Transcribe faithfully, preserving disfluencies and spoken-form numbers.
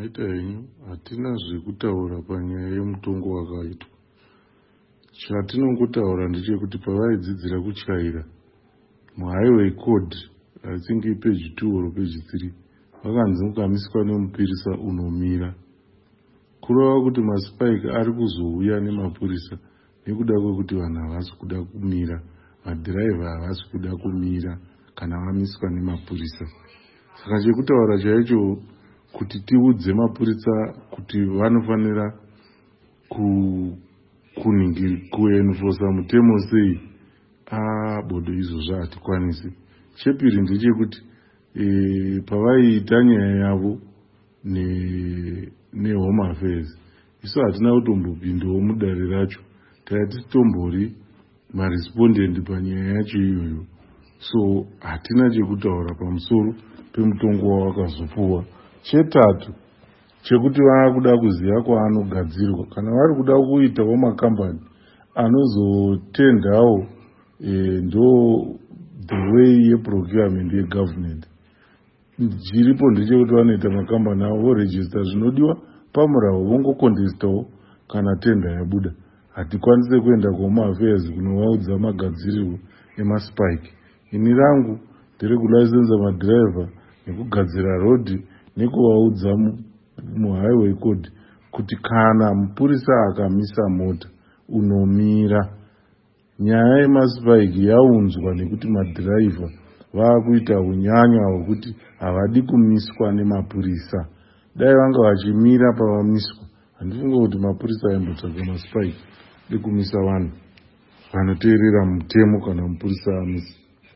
Maita henyu hatina zvekutaura panyaya yemutongo wakaitwa. Chatinongotaura ndechekuti pavaidzidzira kuchaira muhighway code hatsingi peji two or peji three vakanzi mukamiswa nemupurisa unomira. Kureva kuti maspike ari kuzouya nemapurisa nekuda kwekuti vanhu havasi kuda kumira, madhiraivha havasi kuda kumira kana vamiswa nemapurisa. Saka chekutaura chaicho kuti tiudze mapurisa kuti vanofanira kuenforsa mutemo sei, a bodo izvozvo hatikwanisi. Chepiri ndechekuti e, pavaiita nyaya yavo nehome affairs isu hatina kutombopindawo mudare racho, taititombori marespondent panyaya yacho iyoyo. So hatina chekutaura pamusoro pemutongo wawakazopuwa. Chetatu chekuti vava kuda kuziva kwaanogadzirwa, kana vari kuda kuitawo makambani anozotendawo e, ndo the way yeprocurement yegovernment. Chiripo ndechekuti vanoita makambani avo vorejista zvinodiwa pamurawo vongokondistawo kana tenda yabuda. Hatikwanise kuenda kuhome affairs kunovaudza magadzirirwo emaspike. Ini rangu ndiri kulaisensa madhiraivha nekugadzira rodhi nekuvaudza muhighway code kuti kana mupurisa akamisa mota unomira. Nyaya yemaspike yaunzwa nekuti madhiraivha vaakuita unyanya hwekuti havadi kumiswa nemapurisa. Dai vanga vachimira pavamiswa, handifunga kuti mapurisa aimbotsvaga maspike ekumisa vanhu vanoteerera mutemo kana mupurisa amisa.